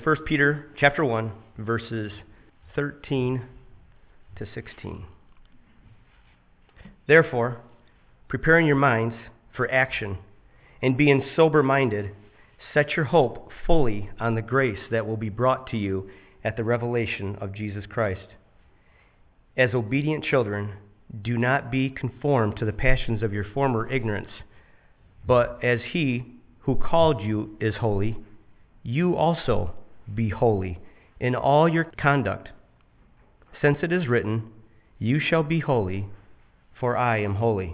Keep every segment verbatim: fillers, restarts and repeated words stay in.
First Peter chapter one, verses thirteen to sixteen. Therefore, preparing your minds for action and being sober-minded, set your hope fully on the grace that will be brought to you at the revelation of Jesus Christ. As obedient children, do not be conformed to the passions of your former ignorance, but as he who called you is holy, you also be holy in all your conduct, since it is written, "You shall be holy, for I am holy."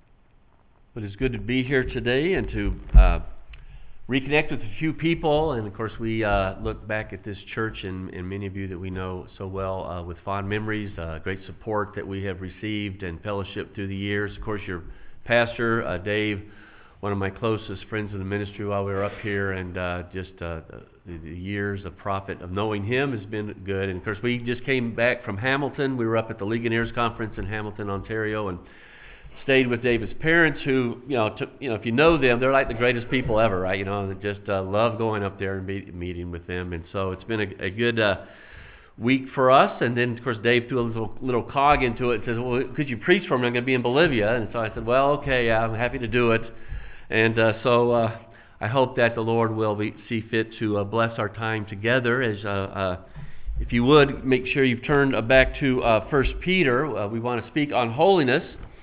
It is good to be here today and to uh, reconnect with a few people. And of course, we uh, look back at this church and, and many of you that we know so well uh, with fond memories, uh, great support that we have received and fellowship through the years. Of course, your pastor, uh, Dave, one of my closest friends in the ministry while we were up here, and uh, just uh, the, the years of profit of knowing him has been good. And of course, we just came back from Hamilton. We were up at the Legionnaires Conference in Hamilton, Ontario, and stayed with David's parents, who, you know, took, you know, if you know them, they're like the greatest people ever, right? You know, they just uh, love going up there and be, meeting with them. And so it's been a, a good uh, week for us. And then, of course, Dave threw a little, little cog into it and says, "Well, could you preach for me? I'm going to be in Bolivia." And so I said, "Well, okay, yeah, I'm happy to do it." And uh, so uh, I hope that the Lord will be, see fit to uh, bless our time together. As uh, uh, if you would, make sure you've turned uh, back to uh, First Peter. Uh, we want to speak on holiness.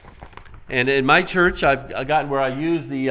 And in my church, I've, I've gotten where I use the uh,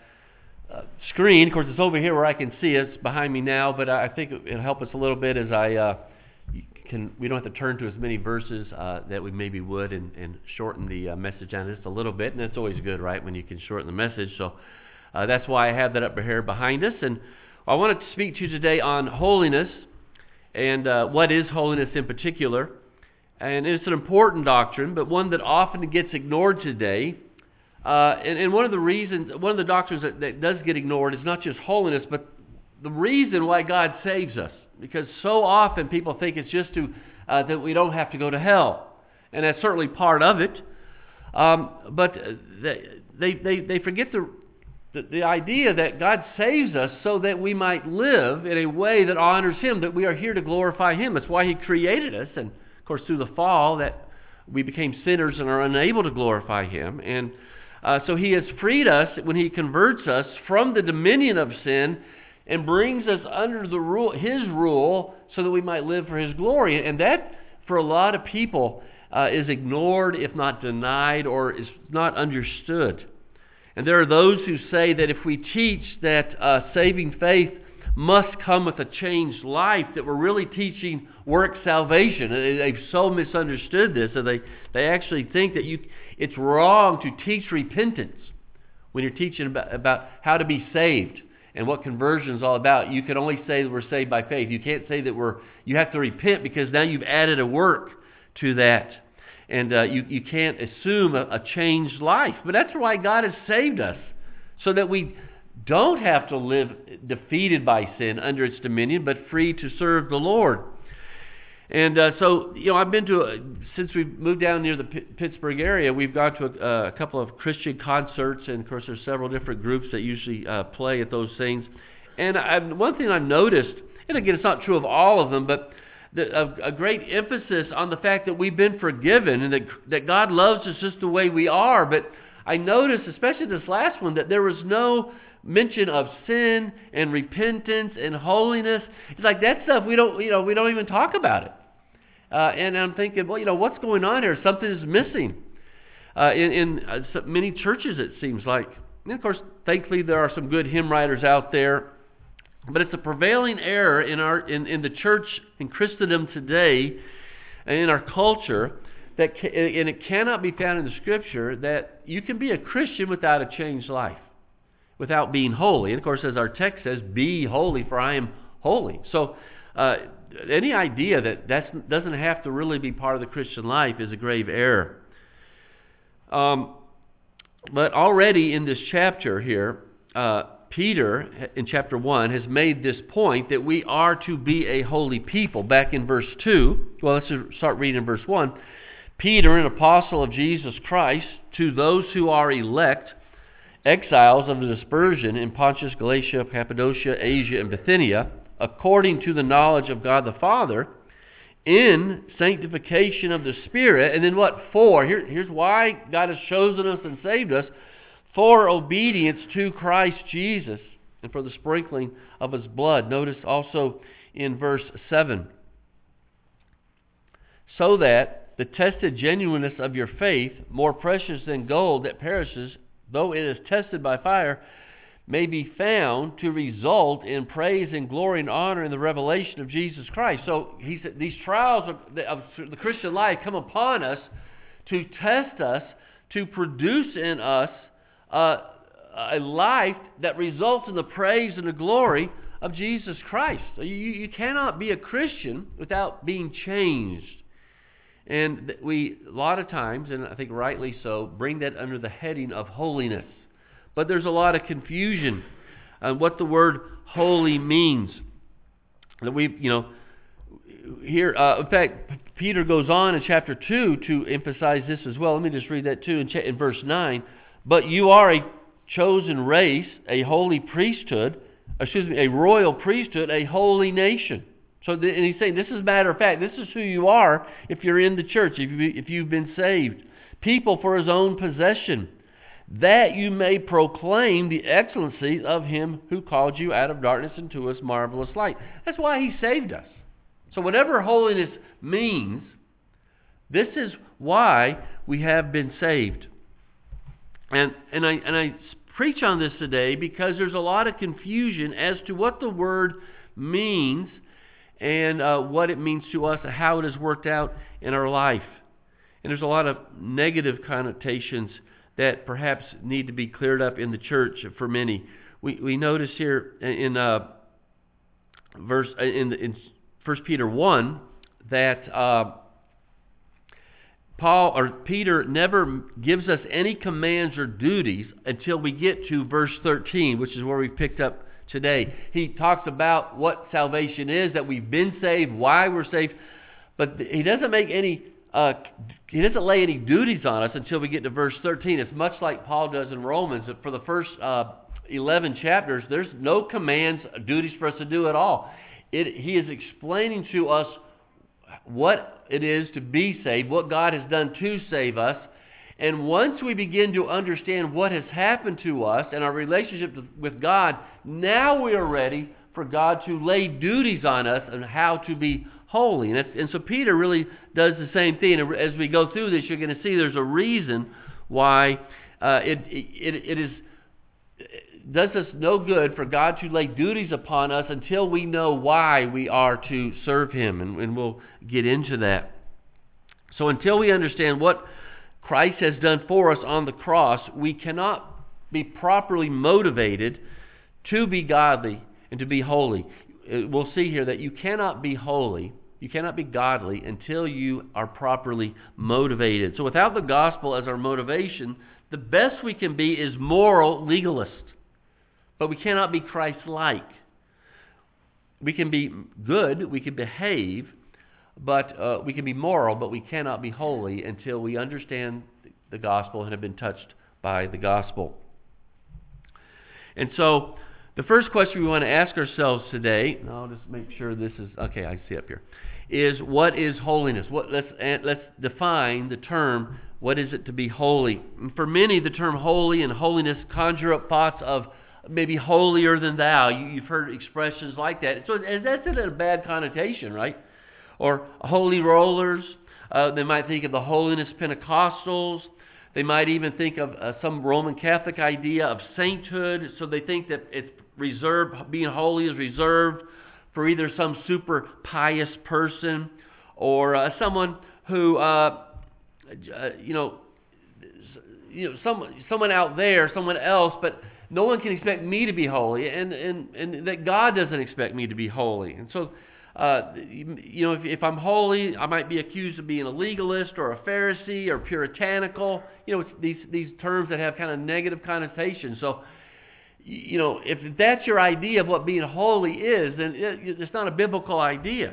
uh, screen. Of course, it's over here where I can see it. It's behind me now, but I think it'll help us a little bit as I uh, can. We don't have to turn to as many verses uh, that we maybe would, and, and shorten the uh, message down just a little bit. And that's always good, right, when you can shorten the message. So uh, that's why I have that up here behind us. And I wanted to speak to you today on holiness and uh, what is holiness in particular. And it's an important doctrine, but one that often gets ignored today. Uh, and, and one of the reasons, one of the doctrines that, that does get ignored is not just holiness, but the reason why God saves us. Because so often people think it's just to uh, that we don't have to go to hell, and that's certainly part of it. Um, but they, they they they forget the, the the idea that God saves us so that we might live in a way that honors Him. That we are here to glorify Him. That's why He created us, and of course, through the fall, that we became sinners and are unable to glorify Him. And uh, so He has freed us when He converts us from the dominion of sin and brings us under the rule, His rule, so that we might live for His glory. And that, for a lot of people, uh, is ignored, if not denied, or is not understood. And there are those who say that if we teach that uh, saving faith must come with a changed life, that we're really teaching work salvation. And they've so misunderstood this that they, they actually think that you it's wrong to teach repentance when you're teaching about, about how to be saved and what conversion is all about. You can only say that we're saved by faith. You can't say that we're you have to repent, because now you've added a work to that. And uh, you, you can't assume a, a changed life. But that's why God has saved us, so that we don't have to live defeated by sin under its dominion, but free to serve the Lord. And uh, so, you know, I've been to, a, since we moved down near the P- Pittsburgh area, we've gone to a, a couple of Christian concerts, and of course there's several different groups that usually uh, play at those things. And I've, one thing I've noticed, and again, it's not true of all of them, but the, a, a great emphasis on the fact that we've been forgiven and that, that God loves us just the way we are. But I noticed, especially this last one, that there was no mention of sin and repentance and holiness. It's like that stuff we don't, you know, we don't even talk about it. Uh, and I'm thinking, well, you know, what's going on here? Something is missing uh, in, in uh, so many churches, it seems like. And of course, thankfully, there are some good hymn writers out there. But it's a prevailing error in our in, in the church in Christendom today, and in our culture, that ca- and it cannot be found in the Scripture, that you can be a Christian without a changed life, without being holy. And of course, as our text says, "Be holy, for I am holy." So uh, any idea that that doesn't have to really be part of the Christian life is a grave error. Um, but already in this chapter here, uh, Peter, in chapter one, has made this point that we are to be a holy people. Back in verse two, well, let's start reading in verse one. Peter, an apostle of Jesus Christ, to those who are elect, exiles of the dispersion in Pontus, Galatia, Cappadocia, Asia, and Bithynia, according to the knowledge of God the Father, in sanctification of the Spirit. And then what? For. Here, here's why God has chosen us and saved us. For obedience to Christ Jesus and for the sprinkling of His blood. Notice also in verse seven. So that the tested genuineness of your faith, more precious than gold that perishes, though it is tested by fire, may be found to result in praise and glory and honor in the revelation of Jesus Christ. So he said these trials of the, of the Christian life come upon us to test us, to produce in us uh, a life that results in the praise and the glory of Jesus Christ. You, you cannot be a Christian without being changed. And we, a lot of times, and I think rightly so, bring that under the heading of holiness. But there's a lot of confusion on what the word holy means. That we, you know, here, uh, in fact, Peter goes on in chapter two to emphasize this as well. Let me just read that too in, cha- in verse nine. But you are a chosen race, a holy priesthood, excuse me, a royal priesthood, a holy nation. So, the, and he's saying this is a matter of fact. This is who you are if you're in the church, if, you, if you've been saved. People for His own possession, that you may proclaim the excellencies of Him who called you out of darkness into His marvelous light. That's why He saved us. So whatever holiness means, this is why we have been saved. And and I and I preach on this today because there's a lot of confusion as to what the word means and uh, what it means to us and how it has worked out in our life. And there's a lot of negative connotations that perhaps need to be cleared up in the church for many. We we notice here in uh, verse in in First Peter one that uh, Paul or Peter never gives us any commands or duties until we get to verse thirteen, which is where we picked up today. He talks about what salvation is, that we've been saved, why we're saved, but he doesn't make any uh, he doesn't lay any duties on us until we get to verse thirteen. It's much like Paul does in Romans. For the first uh, eleven chapters, there's no commands, duties for us to do at all. It, he is explaining to us what it is to be saved, what God has done to save us. And once we begin to understand what has happened to us and our relationship with God, now we are ready for God to lay duties on us on how to be holy. And, and so Peter really does the same thing. And as we go through this, you're going to see there's a reason why uh, it, it, it is it does us no good for God to lay duties upon us until we know why we are to serve Him. And, and we'll get into that. So until we understand what Christ has done for us on the cross, we cannot be properly motivated to be godly and to be holy. We'll see here that you cannot be holy, you cannot be godly until you are properly motivated. So without the gospel as our motivation, the best we can be is moral legalist. But we cannot be Christ-like. We can be good, we can behave, but uh, we can be moral, but we cannot be holy until we understand the gospel and have been touched by the gospel. And so, the first question we want to ask ourselves today, I'll just make sure this is, okay, I see up here, is what is holiness? What, let's, let's define the term, what is it to be holy? And for many, the term holy and holiness conjure up thoughts of maybe holier than thou. You, you've heard expressions like that. So that's in a bad connotation, right? Or holy rollers. Uh, they might think of the holiness Pentecostals. They might even think of uh, some Roman Catholic idea of sainthood. So they think that it's reserved, being holy is reserved for either some super pious person or uh, someone who, uh, uh, you know, you know, some someone out there, someone else, but no one can expect me to be holy, and and and that God doesn't expect me to be holy, and so. Uh, you know, if, if I'm holy, I might be accused of being a legalist or a Pharisee or puritanical. You know, it's these these terms that have kind of negative connotations. So, you know, if that's your idea of what being holy is, then it, it's not a biblical idea.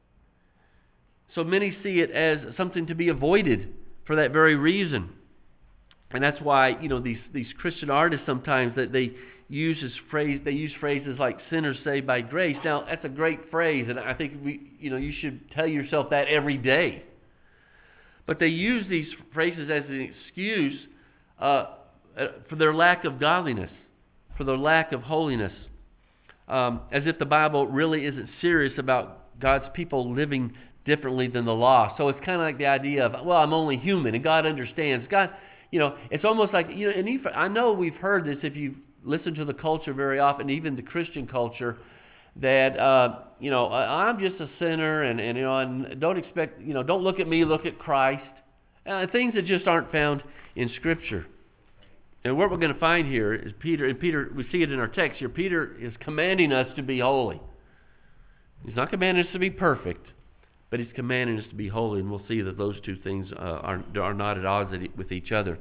So many see it as something to be avoided for that very reason. And that's why, you know, these, these Christian artists sometimes that they uses phrase. They use phrases like "sinners saved by grace." Now, that's a great phrase, and I think we, you know, you should tell yourself that every day. But they use these phrases as an excuse uh, for their lack of godliness, for their lack of holiness, um, as if the Bible really isn't serious about God's people living differently than the law. So it's kind of like the idea of, well, I'm only human, and God understands. God, you know, it's almost like, you know, and even, I know we've heard this if you listen to the culture very often, even the Christian culture, that, uh, you know, I'm just a sinner, and, and you know, and don't expect, you know, don't look at me, look at Christ. Uh, things that just aren't found in Scripture. And what we're going to find here is Peter, and Peter, we see it in our text here, Peter is commanding us to be holy. He's not commanding us to be perfect, but he's commanding us to be holy, and we'll see that those two things uh, are, are not at odds with each other.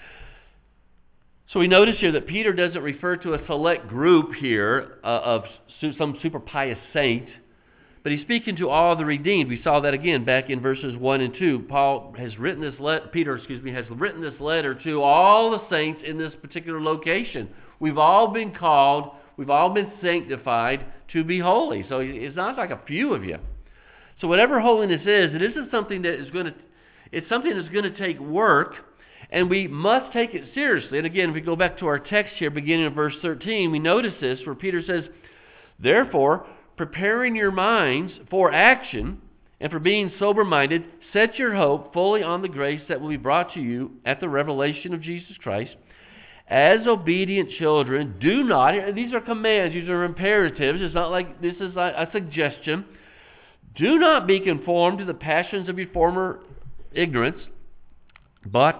So we notice here that Peter doesn't refer to a select group here uh, of su- some super pious saint, but he's speaking to all the redeemed. We saw that again back in verses one and two. Paul has written this let Peter, excuse me, has written this letter to all the saints in this particular location. We've all been called, we've all been sanctified to be holy. So it's not like a few of you. So whatever holiness is, it isn't something that is going to, it's something that's going to take work. And we must take it seriously. And again, if we go back to our text here, beginning of verse thirteen, we notice this, where Peter says, "Therefore, preparing your minds for action and for being sober-minded, set your hope fully on the grace that will be brought to you at the revelation of Jesus Christ. As obedient children, do not," these are commands, these are imperatives, it's not like this is a suggestion, "do not be conformed to the passions of your former ignorance, but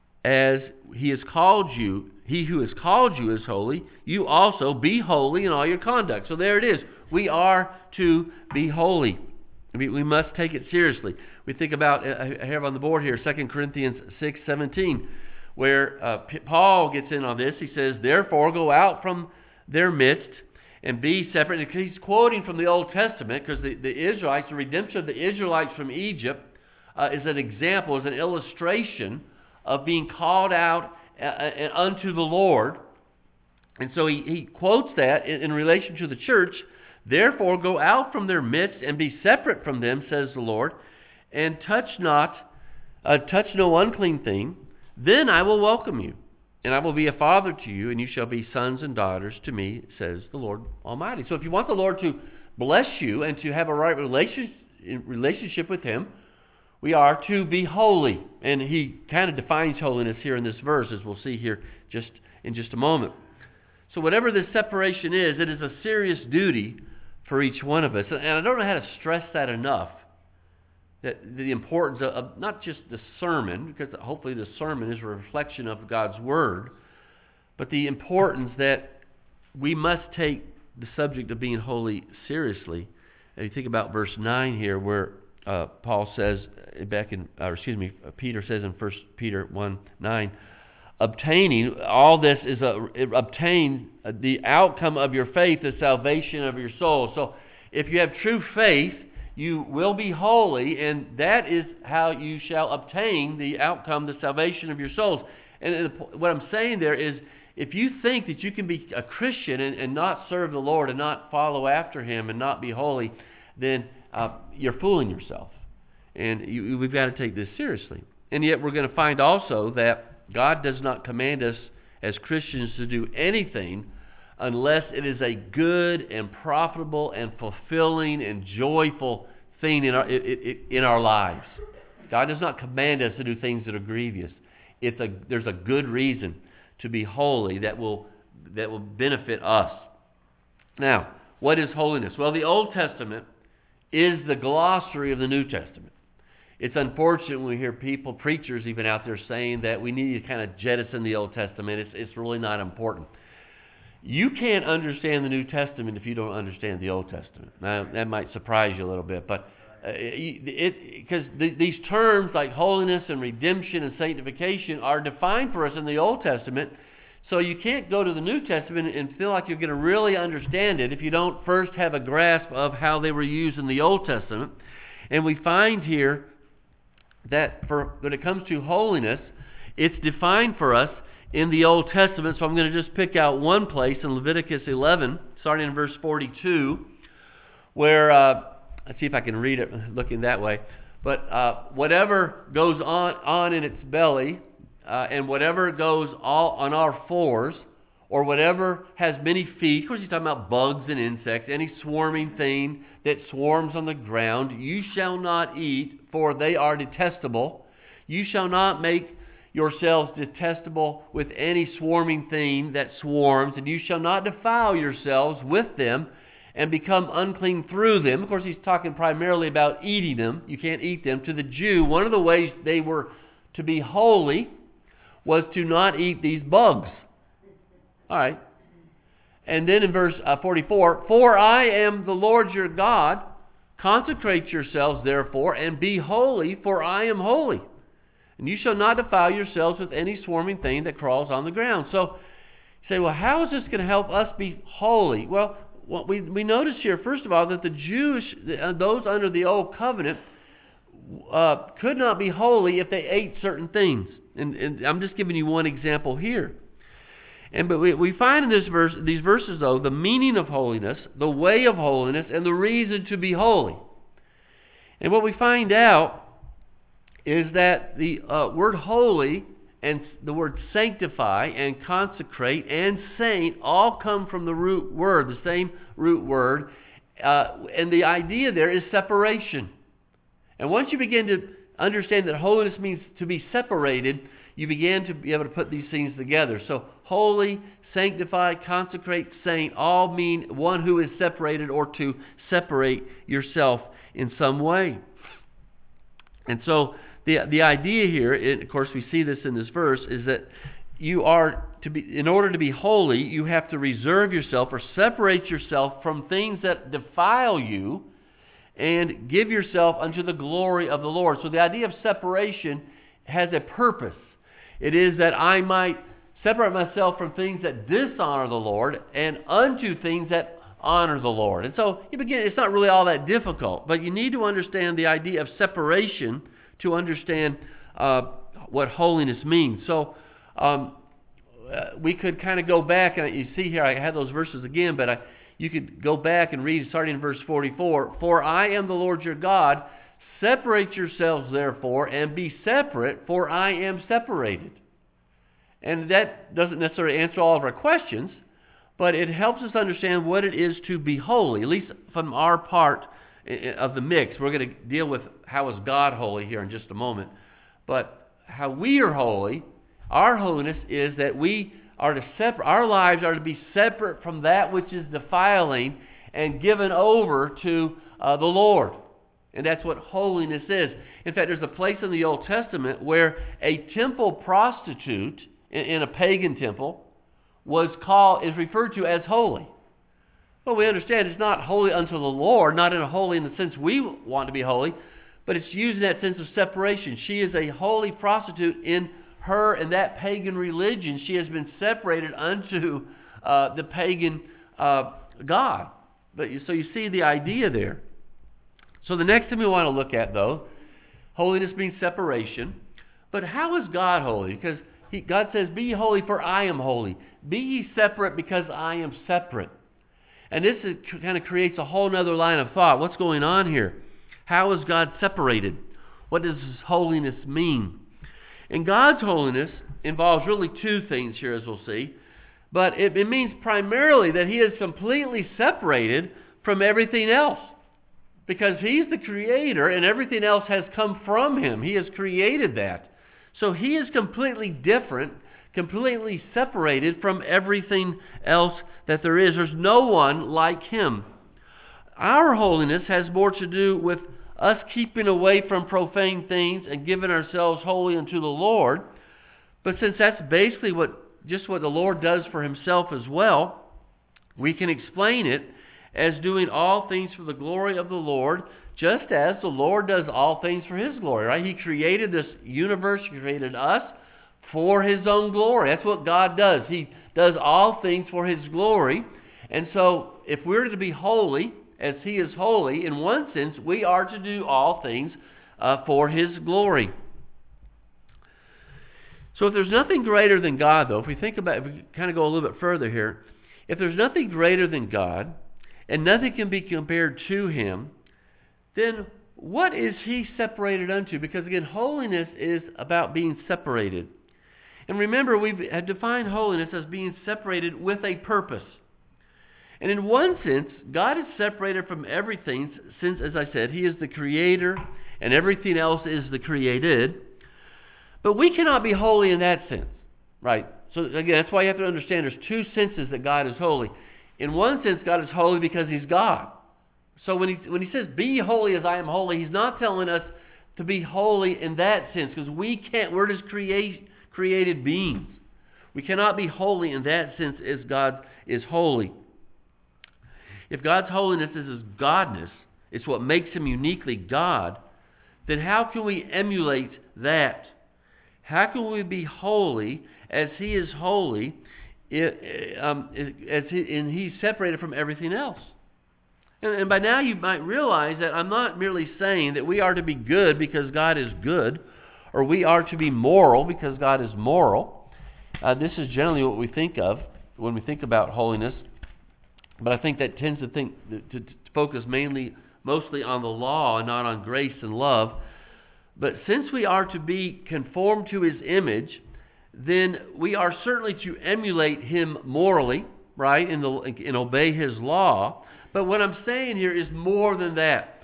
as he has called you, he who has called you is holy, you also be holy in all your conduct." So there it is. We are to be holy. We, we must take it seriously. We think about, I have on the board here, Second Corinthians six seventeen, where uh, Paul gets in on this. He says, "Therefore go out from their midst and be separate." And he's quoting from the Old Testament, because the, the Israelites, the redemption of the Israelites from Egypt uh, is an example, is an illustration of being called out uh, unto the Lord. And so he, he quotes that in, in relation to the church. "Therefore go out from their midst and be separate from them, says the Lord, and touch not, uh, touch no unclean thing. Then I will welcome you, and I will be a father to you, and you shall be sons and daughters to me, says the Lord Almighty." So if you want the Lord to bless you and to have a right relation, relationship with Him, we are to be holy. And he kind of defines holiness here in this verse, as we'll see here just in just a moment. So whatever this separation is, it is a serious duty for each one of us. And I don't know how to stress that enough, that the importance of, of not just the sermon, because hopefully the sermon is a reflection of God's Word, but the importance that we must take the subject of being holy seriously. And you think about verse nine here, where Uh, Paul says back in, or excuse me, Peter says in First Peter one nine, obtaining, all this is a, obtain the outcome of your faith, the salvation of your soul. So if you have true faith, you will be holy, and that is how you shall obtain the outcome, the salvation of your souls. And what I'm saying there is, if you think that you can be a Christian and, and not serve the Lord and not follow after Him and not be holy, then Uh, you're fooling yourself. And you, we've got to take this seriously. And yet we're going to find also that God does not command us as Christians to do anything unless it is a good and profitable and fulfilling and joyful thing in our, it, it, in our lives. God does not command us to do things that are grievous. It's a, there's a good reason to be holy that will, that will benefit us. Now, what is holiness? Well, the Old Testament is the glossary of the New Testament. It's unfortunate when we hear people, preachers even out there, saying that we need to kind of jettison the Old Testament. It's, it's really not important. You can't understand the New Testament if you don't understand the Old Testament. Now, that might surprise you a little bit, but uh, it because the, these terms like holiness and redemption and sanctification are defined for us in the Old Testament. So you can't go to the New Testament and feel like you're going to really understand it if you don't first have a grasp of how they were used in the Old Testament. And we find here that for when it comes to holiness, it's defined for us in the Old Testament. So I'm going to just pick out one place in Leviticus eleven, starting in verse forty-two, where, uh, let's see if I can read it looking that way. But uh, whatever goes on, on in its belly, uh, and whatever goes all on our fours, or whatever has many feet, of course he's talking about bugs and insects, any swarming thing that swarms on the ground, you shall not eat, for they are detestable. You shall not make yourselves detestable with any swarming thing that swarms, and you shall not defile yourselves with them and become unclean through them. Of course, he's talking primarily about eating them. You can't eat them. To the Jew, one of the ways they were to be holy was to not eat these bugs. All right. And then in verse uh, forty-four, for I am the Lord your God. Consecrate yourselves, therefore, and be holy, for I am holy. And you shall not defile yourselves with any swarming thing that crawls on the ground. So you say, well, how is this going to help us be holy? Well, what we, we notice here, first of all, that the Jewish, those under the Old Covenant, uh, could not be holy if they ate certain things. And, and I'm just giving you one example here. And but we, we find in this verse, these verses, though, the meaning of holiness, the way of holiness, and the reason to be holy. And what we find out is that the uh, word holy and the word sanctify and consecrate and saint all come from the root word, the same root word. Uh, and the idea there is separation. And once you begin to understand that holiness means to be separated, you begin to be able to put these things together. So holy, sanctify, consecrate, saint all mean one who is separated or to separate yourself in some way. And so the the idea here, and of course we see this in this verse, is that you are to be, in order to be holy, you have to reserve yourself or separate yourself from things that defile you and give yourself unto the glory of the Lord. So the idea of separation has a purpose. It is that I might separate myself from things that dishonor the Lord and unto things that honor the Lord. And so you begin, it's not really all that difficult, but you need to understand the idea of separation to understand uh, what holiness means. So um, uh, we could kind of go back, and you see here I had those verses again, but I, you could go back and read starting in verse forty-four. For I am the Lord your God. Separate yourselves, therefore, and be separate, for I am separated. And that doesn't necessarily answer all of our questions, but it helps us understand what it is to be holy, at least from our part of the mix. We're going to deal with how is God holy here in just a moment. But how we are holy, our holiness is that we are to separate, our lives are to be separate from that which is defiling and given over to uh, the Lord. And that's what holiness is. In fact, there's a place in the Old Testament where a temple prostitute in, in a pagan temple was called, is referred to as holy. Well, we understand it's not holy unto the Lord, not in a holy in the sense we want to be holy, but it's used in that sense of separation. She is a holy prostitute in her and that pagan religion. She has been separated unto uh, the pagan uh, god. But you, so you see the idea there. So the next thing we want to look at, though, holiness means separation. But how is God holy? Because he, God says, be ye holy, for I am holy. Be ye separate, because I am separate. And this is, kind of creates a whole other line of thought. What's going on here? How is God separated? What does His holiness mean? And God's holiness involves really two things here, as we'll see. But it, it means primarily that He is completely separated from everything else. Because He's the Creator and everything else has come from Him. He has created that. So He is completely different, completely separated from everything else that there is. There's no one like Him. Our holiness has more to do with us keeping away from profane things and giving ourselves wholly unto the Lord. But since that's basically what just what the Lord does for Himself as well, we can explain it as doing all things for the glory of the Lord, just as the Lord does all things for His glory, right? He created this universe, He created us for His own glory. That's what God does. He does all things for His glory. And so, if we're to be holy, as He is holy, in one sense, we are to do all things uh, for His glory. So if there's nothing greater than God, though, if we think about, if we kind of go a little bit further here, if there's nothing greater than God, and nothing can be compared to Him, then what is He separated unto? Because again, holiness is about being separated. And remember, we've defined holiness as being separated with a purpose. And in one sense, God is separated from everything since, as I said, He is the creator and everything else is the created. But we cannot be holy in that sense, right? So again, that's why you have to understand there's two senses that God is holy. In one sense, God is holy because He's God. So when he, when he says, be holy as I am holy, He's not telling us to be holy in that sense, because we can't, we're just create, created beings. We cannot be holy in that sense as God is holy. If God's holiness is His godness, it's what makes Him uniquely God, then how can we emulate that? How can we be holy as He is holy, um, as he, and He's separated from everything else? And, and by now you might realize that I'm not merely saying that we are to be good because God is good, or we are to be moral because God is moral. Uh, this is generally what we think of when we think about holiness. But I think that tends to think to, to focus mainly, mostly on the law and not on grace and love. But since we are to be conformed to His image, then we are certainly to emulate Him morally, right, and, the, and obey His law. But what I'm saying here is more than that.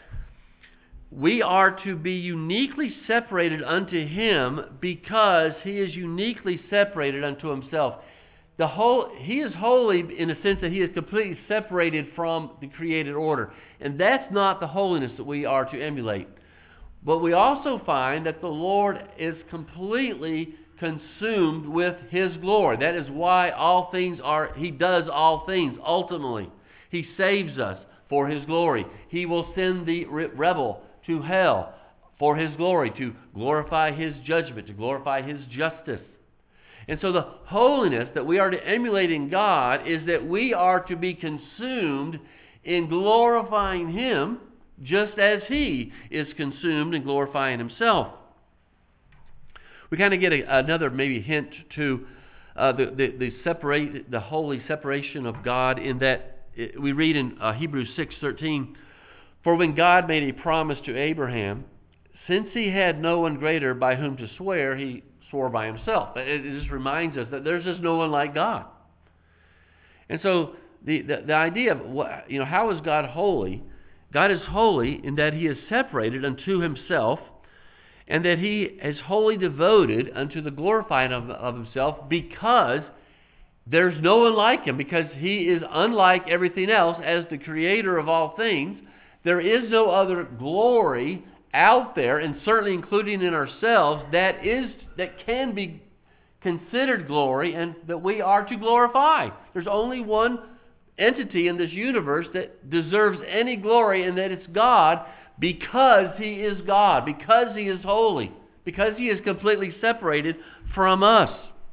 We are to be uniquely separated unto Him because He is uniquely separated unto Himself. The whole, He is holy in the sense that He is completely separated from the created order. And that's not the holiness that we are to emulate. But we also find that the Lord is completely consumed with His glory. That is why all things are, He does all things ultimately. He saves us for His glory. He will send the rebel to hell for His glory, to glorify His judgment, to glorify His justice. And so the holiness that we are to emulate in God is that we are to be consumed in glorifying Him just as He is consumed in glorifying Himself. We kind of get a, another maybe hint to uh, the, the, the, separate, the holy separation of God in that it, we read in uh, Hebrews six thirteen, for when God made a promise to Abraham, since he had no one greater by whom to swear, He swore by Himself. It, it just reminds us that there's just no one like God. And so the, the, the idea of, what, you know, how is God holy? God is holy in that He is separated unto Himself, and that He is wholly devoted unto the glorifying of, of Himself, because there's no one like Him, because He is unlike everything else as the creator of all things. There is no other glory out there, and certainly including in ourselves, that is that can be considered glory and that we are to glorify. There's only one entity in this universe that deserves any glory, and that it's God, because He is God, because He is holy, because He is completely separated from us.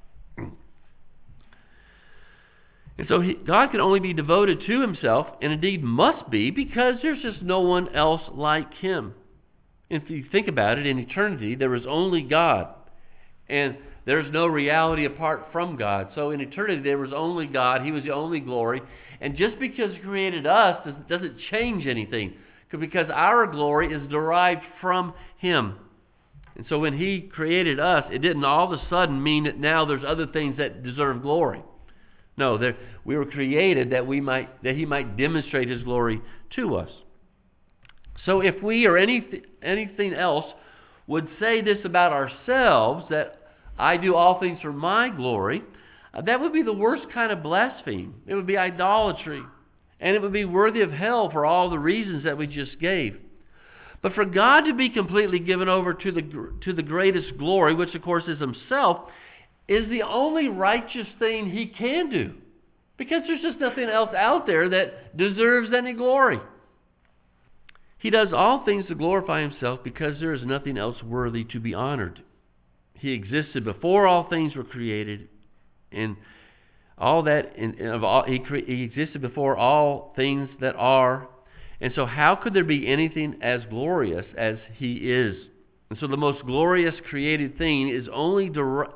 And so he, God can only be devoted to Himself, and indeed must be, because there's just no one else like Him. If you think about it, in eternity there was only God, and there's no reality apart from God. So in eternity there was only God. He was the only glory. And just because He created us doesn't change anything, because our glory is derived from Him. And so when He created us, it didn't all of a sudden mean that now there's other things that deserve glory. No, there, we were created that we might that He might demonstrate His glory to us. So if we or any, anything else would say this about ourselves, that I do all things for my glory, uh, that would be the worst kind of blasphemy. It would be idolatry. And it would be worthy of hell for all the reasons that we just gave. But for God to be completely given over to the, to the greatest glory, which of course is Himself, is the only righteous thing He can do. Because there's just nothing else out there that deserves any glory. He does all things to glorify Himself because there is nothing else worthy to be honored. He existed before all things were created, and all that in, of all, he, cre- he existed before all things that are. And so how could there be anything as glorious as He is? And so the most glorious created thing is only der-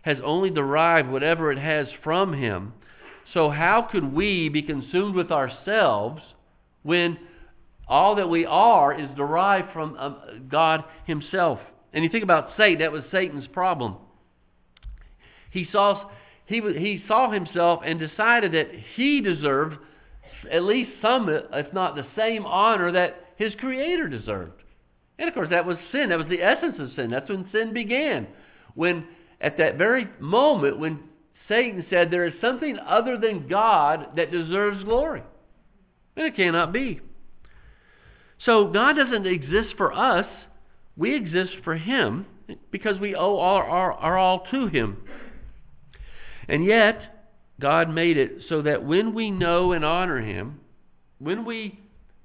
has only derived whatever it has from him. So how could we be consumed with ourselves when all that we are is derived from um, God himself? And you think about Satan, that was Satan's problem. He saw, he, he saw himself and decided that he deserved at least some, if not the same honor that his Creator deserved. And of course that was sin. That was the essence of sin. That's when sin began. When at that very moment when Satan said there is something other than God that deserves glory. And it cannot be. So God doesn't exist for us. We exist for him because we owe our, our, our all to him. And yet, God made it so that when we know and honor him, when we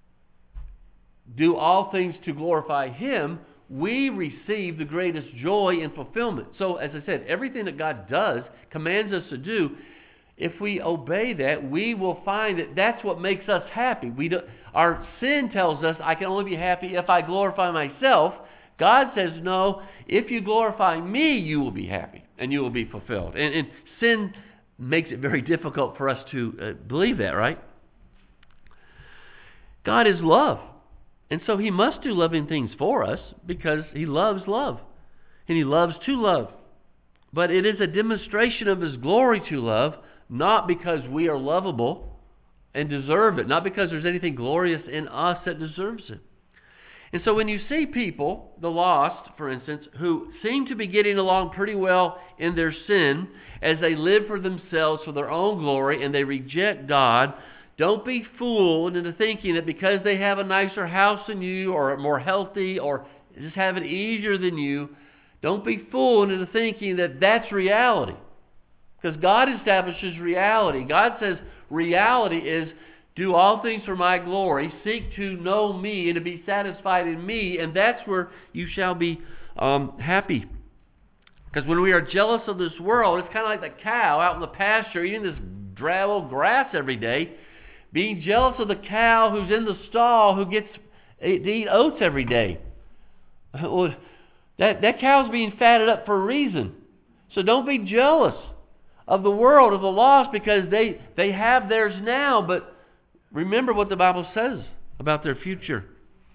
do all things to glorify him, we receive the greatest joy and fulfillment. So, as I said, everything that God does, commands us to do, if we obey that, we will find that that's what makes us happy. We do, our sin tells us I can only be happy if I glorify myself. God says, no, if you glorify me, you will be happy and you will be fulfilled. And, and sin makes it very difficult for us to uh, believe that, right? God is love. And so he must do loving things for us because he loves love. And he loves to love. But it is a demonstration of his glory to love, not because we are lovable and deserve it. Not because there's anything glorious in us that deserves it. And so when you see people, the lost, for instance, who seem to be getting along pretty well in their sin as they live for themselves for their own glory and they reject God, don't be fooled into thinking that because they have a nicer house than you or are more healthy or just have it easier than you, don't be fooled into thinking that that's reality. Because God establishes reality. God says reality is do all things for my glory, seek to know me and to be satisfied in me, and that's where you shall be um, happy. Because when we are jealous of this world, it's kind of like the cow out in the pasture eating this drab old grass every day, being jealous of the cow who's in the stall who gets to eat oats every day. Well, that, that cow's being fatted up for a reason. So don't be jealous of the world, of the lost, because they, they have theirs now, but remember what the Bible says about their future.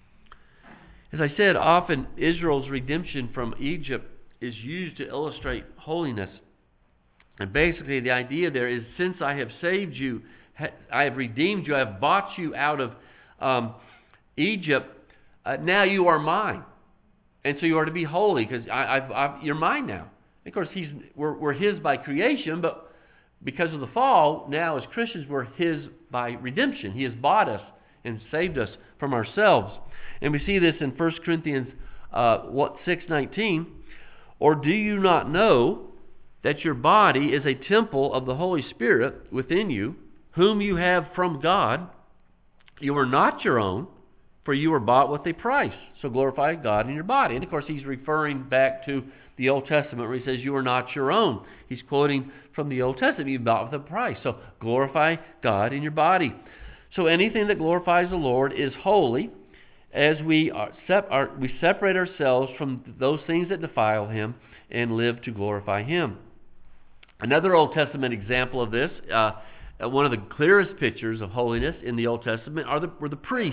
As I said, often Israel's redemption from Egypt is used to illustrate holiness. And basically the idea there is, since I have saved you, I have redeemed you, I have bought you out of um, Egypt, uh, now you are mine. And so you are to be holy because I, I've, I've, you're mine now. Of course, he's, we're, we're his by creation, but because of the fall, now as Christians, we're his by redemption. He has bought us and saved us from ourselves. And we see this in First Corinthians uh, what six nineteen. Or do you not know that your body is a temple of the Holy Spirit within you, whom you have from God? You are not your own, for you were bought with a price. So glorify God in your body. And of course, he's referring back to the Old Testament where he says you are not your own. He's quoting from the Old Testament. You've bought with a price. So glorify God in your body. So anything that glorifies the Lord is holy, as we are, are we separate ourselves from those things that defile him and live to glorify him. Another Old Testament example of this, uh, one of the clearest pictures of holiness in the Old Testament are the, were the priests.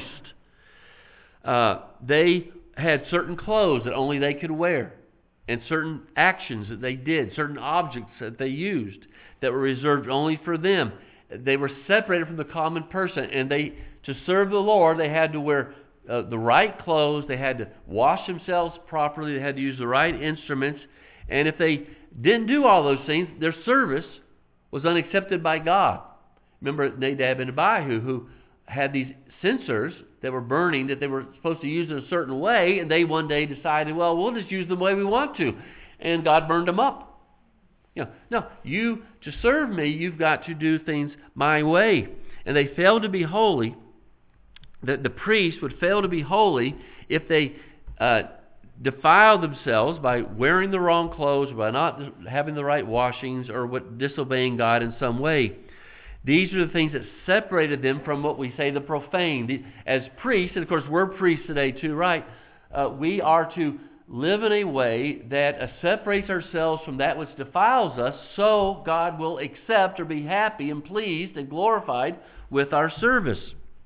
Uh, they had certain clothes that only they could wear, and certain actions that they did, certain objects that they used that were reserved only for them. They were separated from the common person, and they, to serve the Lord, they had to wear uh, the right clothes, they had to wash themselves properly, they had to use the right instruments, and if they didn't do all those things, their service was unaccepted by God. Remember Nadab and Abihu, who had these censers that were burning that they were supposed to use in a certain way, and they one day decided, well, we'll just use them the way we want to, and God burned them up. You know, no, you, to serve me, you've got to do things my way. And they failed to be holy. The, the priest would fail to be holy if they uh, defile themselves by wearing the wrong clothes, by not having the right washings, or what, disobeying God in some way. These are the things that separated them from what we say the profane. The, as priests, and of course we're priests today too, right? Uh, we are to live in a way that uh, separates ourselves from that which defiles us, so God will accept or be happy and pleased and glorified with our service.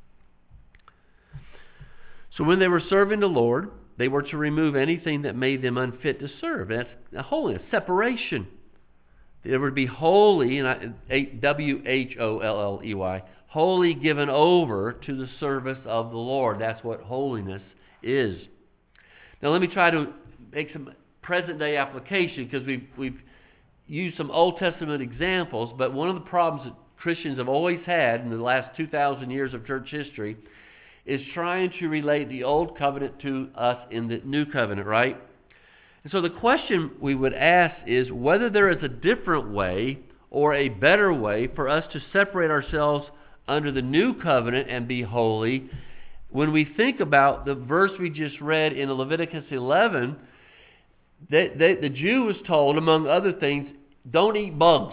So when they were serving the Lord, they were to remove anything that made them unfit to serve. That's holiness, separation. They were to be holy, and W H O L L E Y, wholly given over to the service of the Lord. That's what holiness is. Now let me try to make some present-day application, because we've, we've used some Old Testament examples, but one of the problems that Christians have always had in the last two thousand years of church history is trying to relate the Old Covenant to us in the New Covenant, right? And so the question we would ask is whether there is a different way or a better way for us to separate ourselves under the New Covenant and be holy. When we think about the verse we just read in Leviticus eleven, that, that the Jew was told, among other things, don't eat bugs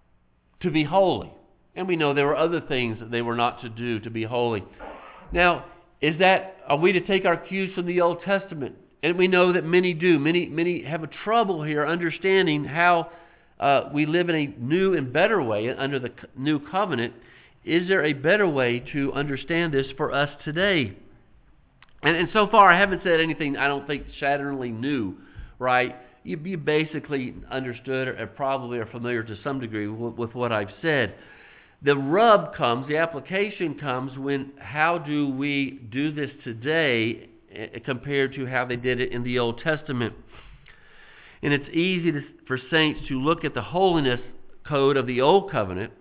to be holy. And we know there were other things that they were not to do to be holy. Now, is that, are we to take our cues from the Old Testament? And we know that many do. Many many have a trouble here understanding how uh, we live in a new and better way under the New Covenant. Is there a better way to understand this for us today? And, and so far, I haven't said anything I don't think shatteringly new, right? You, you basically understood or probably are familiar to some degree with, with what I've said. The rub comes, the application comes when how do we do this today compared to how they did it in the Old Testament. And it's easy to, for saints to look at the holiness code of the Old Covenant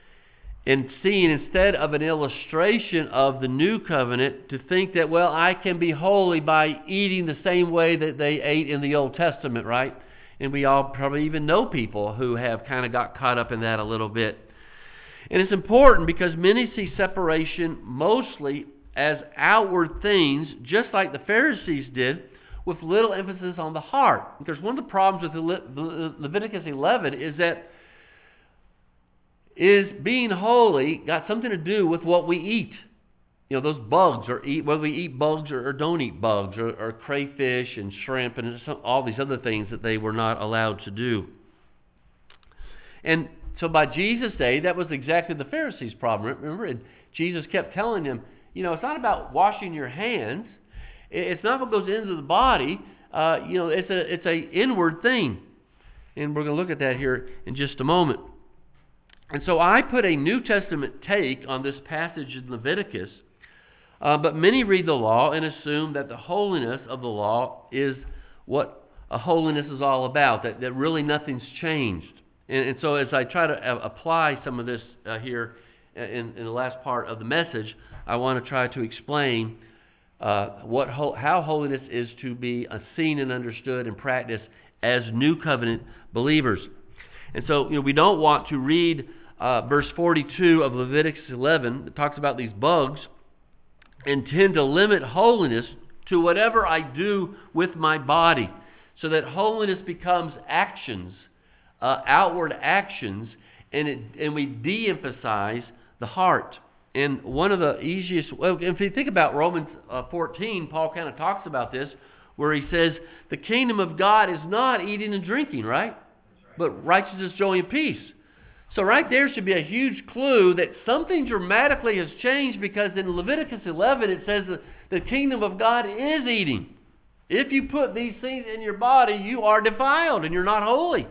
and seeing, instead of an illustration of the New Covenant, to think that, well, I can be holy by eating the same way that they ate in the Old Testament, right? And we all probably even know people who have kind of got caught up in that a little bit. And it's important because many see separation mostly as outward things, just like the Pharisees did, with little emphasis on the heart. Because one of the problems with the Le- Leviticus eleven is that is being holy got something to do with what we eat. You know, those bugs, or eat whether we eat bugs or, or don't eat bugs, or, or crayfish and shrimp and some, all these other things that they were not allowed to do. And so by Jesus' day, that was exactly the Pharisees' problem. Remember, and Jesus kept telling them, you know, it's not about washing your hands. It's not what goes into the body. Uh, you know, it's a it's a inward thing. And we're going to look at that here in just a moment. And so I put a New Testament take on this passage in Leviticus, uh, but many read the law and assume that the holiness of the law is what a holiness is all about, that, that really nothing's changed. And, and so as I try to uh, apply some of this uh, here in, in the last part of the message, I want to try to explain uh, what ho- how holiness is to be uh, seen and understood and practiced as New Covenant believers. And so, you know, we don't want to read uh, verse forty-two of Leviticus eleven that talks about these bugs and tend to limit holiness to whatever I do with my body, so that holiness becomes actions, uh, outward actions, and it, and we de-emphasize the heart. And one of the easiest, well, if you think about Romans uh, fourteen, Paul kind of talks about this, where he says, the kingdom of God is not eating and drinking, right? But righteousness, joy, and peace. So right there should be a huge clue that something dramatically has changed, because in Leviticus eleven it says that the kingdom of God is eating. If you put these things in your body, you are defiled and you're not holy.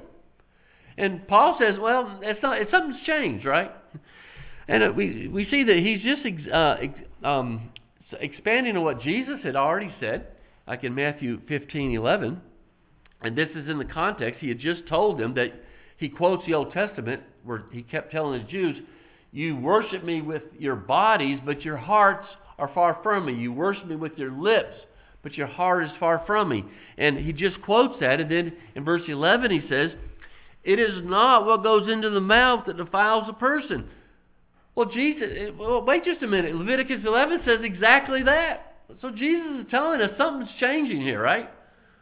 And Paul says, well, it's not, it's, something's changed, right? And we we see that he's just uh, um, expanding on what Jesus had already said, like in Matthew fifteen eleven. And this is in the context. He had just told them that he quotes the Old Testament where he kept telling the Jews, you worship me with your bodies, but your hearts are far from me. You worship me with your lips, but your heart is far from me. And he just quotes that. And then in verse eleven he says, it is not what goes into the mouth that defiles a person. Well, Jesus, well, wait just a minute. Leviticus eleven says exactly that. So Jesus is telling us something's changing here, right?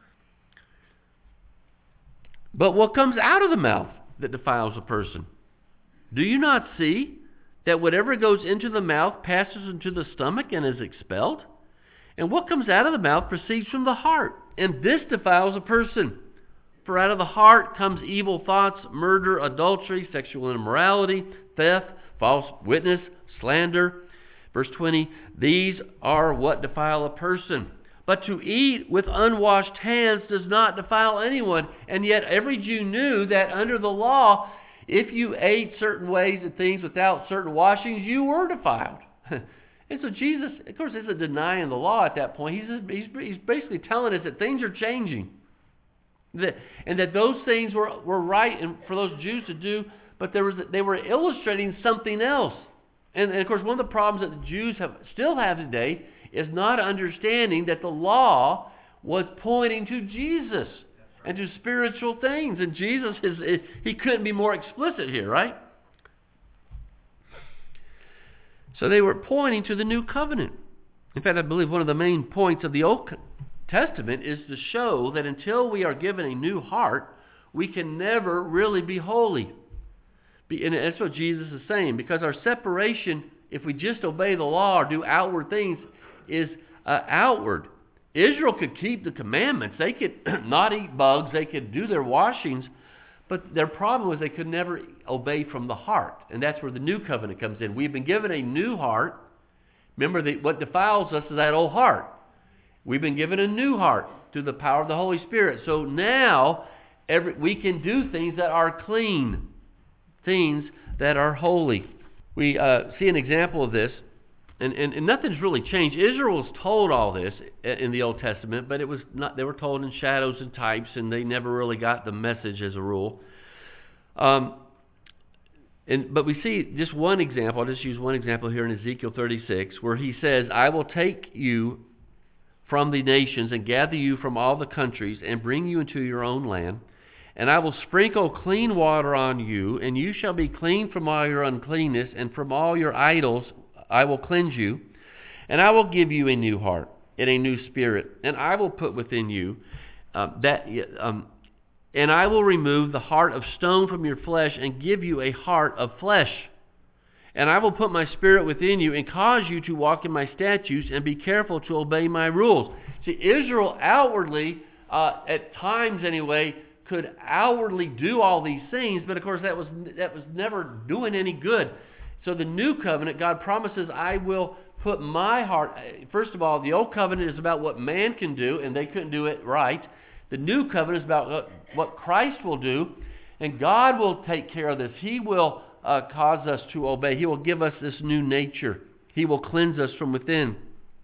But what comes out of the mouth that defiles a person? Do you not see that whatever goes into the mouth passes into the stomach and is expelled? And what comes out of the mouth proceeds from the heart, and this defiles a person. For out of the heart comes evil thoughts, murder, adultery, sexual immorality, theft, false witness, slander. Verse twenty, these are what defile a person. But to eat with unwashed hands does not defile anyone. And yet every Jew knew that under the law, if you ate certain ways and things without certain washings, you were defiled. And so Jesus, of course, isn't denying the law at that point. He's, he's, he's basically telling us that things are changing. That, and that those things were, were right and for those Jews to do, but there was they were illustrating something else. And, and of course, one of the problems that the Jews have still have today is not understanding that the law was pointing to Jesus and to spiritual things. And Jesus, is he couldn't be more explicit here, right? So they were pointing to the new covenant. In fact, I believe one of the main points of the Old Testament is to show that until we are given a new heart, we can never really be holy. And that's what Jesus is saying, because our separation, if we just obey the law or do outward things, is uh, outward. Israel could keep the commandments. They could not eat bugs. They could do their washings. But their problem was they could never obey from the heart. And that's where the new covenant comes in. We've been given a new heart. Remember, that what defiles us is that old heart. We've been given a new heart through the power of the Holy Spirit. So now every, we can do things that are clean, things that are holy. We uh, see an example of this, and, and, and nothing's really changed. Israel was told all this in the Old Testament, but it was not. They were told in shadows and types, and they never really got the message as a rule. Um, and but we see just one example. I'll just use one example here in Ezekiel thirty-six, where he says, "I will take you from the nations and gather you from all the countries and bring you into your own land. And I will sprinkle clean water on you, and you shall be clean from all your uncleanness, and from all your idols I will cleanse you. And I will give you a new heart and a new spirit, and I will put within you uh, that, um, and I will remove the heart of stone from your flesh and give you a heart of flesh. And I will put my spirit within you and cause you to walk in my statutes and be careful to obey my rules." See, Israel outwardly, uh, at times anyway, could outwardly do all these things, but of course that was that was never doing any good. So the new covenant, God promises, I will put my heart. First of all, the old covenant is about what man can do, and they couldn't do it right. The new covenant is about what Christ will do, and God will take care of this. He will uh, cause us to obey. He will give us this new nature. He will cleanse us from within.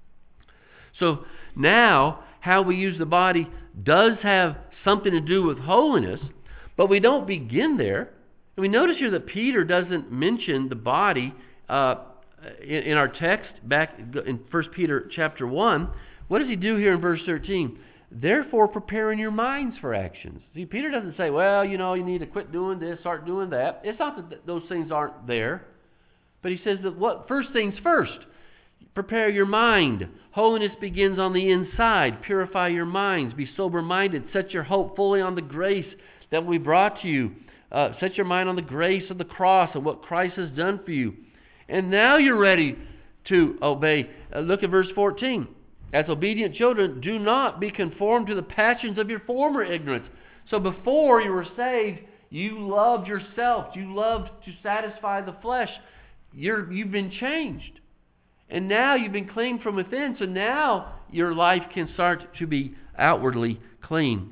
So now, how we use the body does have something to do with holiness, but we don't begin there. And we notice here that Peter doesn't mention the body uh, in, in our text back in First Peter chapter one. What does he do here in verse thirteen? Therefore, preparing your minds for actions. See, Peter doesn't say, well, you know, you need to quit doing this, start doing that. It's not that those things aren't there. But he says that what first things first. Prepare your mind. Holiness begins on the inside. Purify your minds. Be sober-minded. Set your hope fully on the grace that we brought to you. Uh, set your mind on the grace of the cross and what Christ has done for you. And now you're ready to obey. Uh, look at verse fourteen. As obedient children, do not be conformed to the passions of your former ignorance. So before you were saved, you loved yourself. You loved to satisfy the flesh. You're, you've been changed. And now you've been cleaned from within. So now your life can start to be outwardly clean.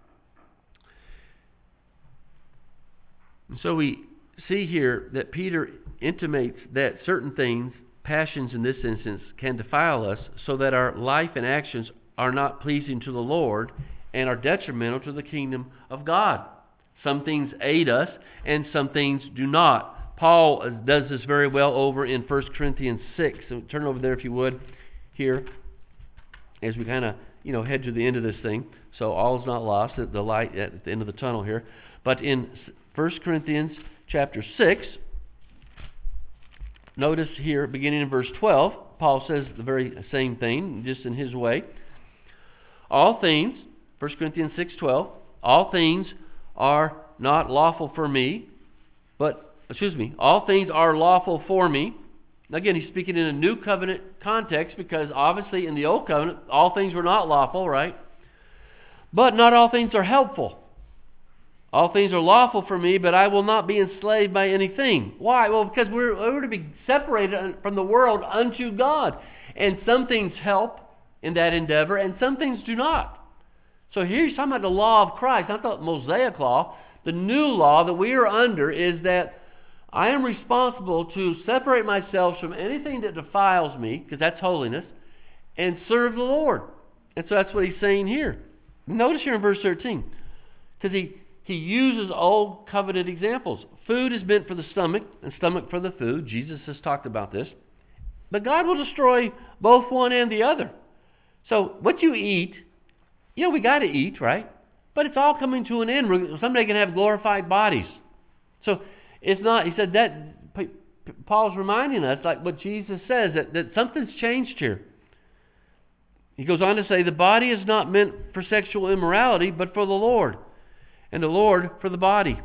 And so we see here that Peter intimates that certain things, passions in this instance, can defile us so that our life and actions are not pleasing to the Lord and are detrimental to the kingdom of God. Some things aid us and some things do not. Paul does this very well over in First Corinthians six. So turn over there if you would here as we kind of you know head to the end of this thing. So all is not lost, the light at the end of the tunnel here. But in First Corinthians chapter six, notice here, beginning in verse twelve, Paul says the very same thing, just in his way. All things, First Corinthians six twelve, all things are not lawful for me, but, excuse me, all things are lawful for me, Again, he's speaking in a new covenant context because obviously in the old covenant, all things were not lawful, right? But not all things are helpful. All things are lawful for me, but I will not be enslaved by anything. Why? Well, because we're, we're to be separated from the world unto God. And some things help in that endeavor, and some things do not. So here he's talking about the law of Christ, not the Mosaic law. The new law that we are under is that I am responsible to separate myself from anything that defiles me, because that's holiness, and serve the Lord. And so that's what he's saying here. Notice here in verse thirteen, because he, he uses old covenant examples. Food is meant for the stomach, and stomach for the food. Jesus has talked about this. But God will destroy both one and the other. So what you eat, you know, we got to eat, right? But it's all coming to an end. We're someday going to have glorified bodies. So it's not, he said that, Paul's reminding us, like what Jesus says, that, that something's changed here. He goes on to say, the body is not meant for sexual immorality, but for the Lord, and the Lord for the body.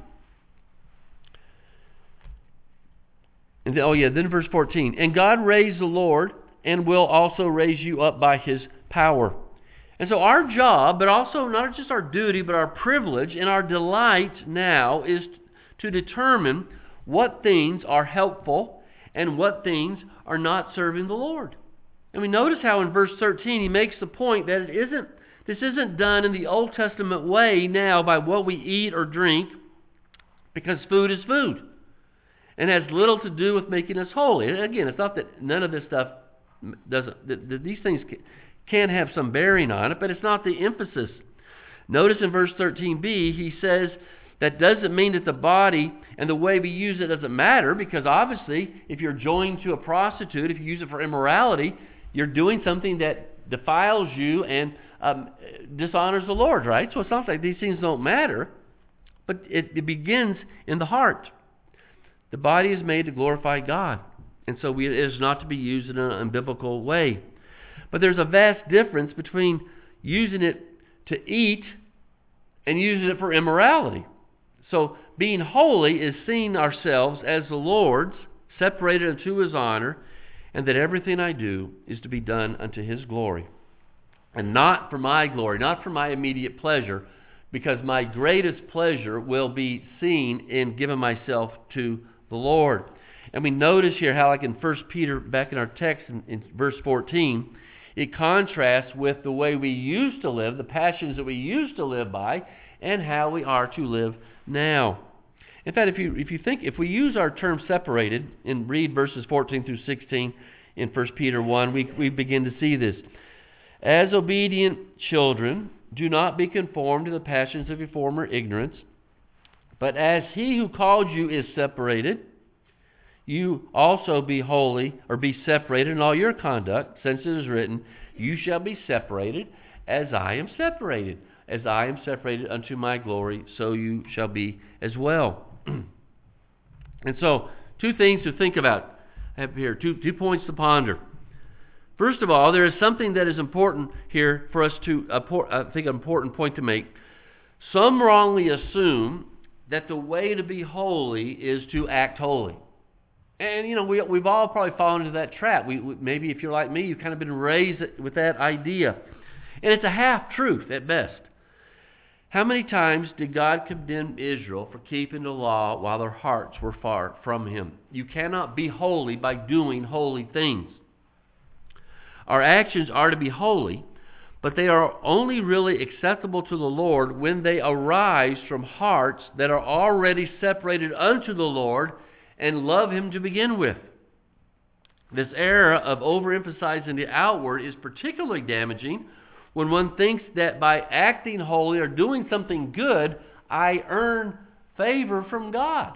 And then, oh yeah, then verse fourteen, and God raised the Lord, and will also raise you up by His power. And so our job, but also not just our duty, but our privilege and our delight now is to determine what things are helpful and what things are not serving the Lord. And we notice how in verse thirteen he makes the point that it isn't, this isn't done in the Old Testament way now by what we eat or drink, because food is food and has little to do with making us holy. And again, it's not that none of this stuff doesn't, that, that these things can have some bearing on it, but it's not the emphasis. Notice in verse thirteen b, he says that doesn't mean that the body and the way we use it doesn't matter, because obviously if you're joined to a prostitute, if you use it for immorality, you're doing something that defiles you and um, dishonors the Lord, right? So it's not like these things don't matter, but it, it begins in the heart. The body is made to glorify God, and so we, it is not to be used in an unbiblical way. But there's a vast difference between using it to eat and using it for immorality. So being holy is seeing ourselves as the Lord's, separated unto His honor, and that everything I do is to be done unto His glory. And not for my glory, not for my immediate pleasure, because my greatest pleasure will be seen in giving myself to the Lord. And we notice here how, like in First Peter, back in our text in, in verse fourteen, it contrasts with the way we used to live, the passions that we used to live by, and how we are to live now. In fact, if you if you think, if we use our term separated and read verses fourteen through sixteen in First Peter one, we, we begin to see this. As obedient children, do not be conformed to the passions of your former ignorance, but as He who called you is separated, you also be holy, or be separated in all your conduct, since it is written, you shall be separated as I am separated. As I am separated unto my glory, so you shall be as well. And so, two things to think about. I have here two, two points to ponder. First of all, there is something that is important here for us to, uh, I think an important point to make. Some wrongly assume that the way to be holy is to act holy. And, you know, we, we've all probably fallen into that trap. We, we, maybe if you're like me, you've kind of been raised with that idea. And it's a half-truth at best. How many times did God condemn Israel for keeping the law while their hearts were far from Him? You cannot be holy by doing holy things. Our actions are to be holy, but they are only really acceptable to the Lord when they arise from hearts that are already separated unto the Lord and love Him to begin with. This error of overemphasizing the outward is particularly damaging when one thinks that by acting holy or doing something good, I earn favor from God.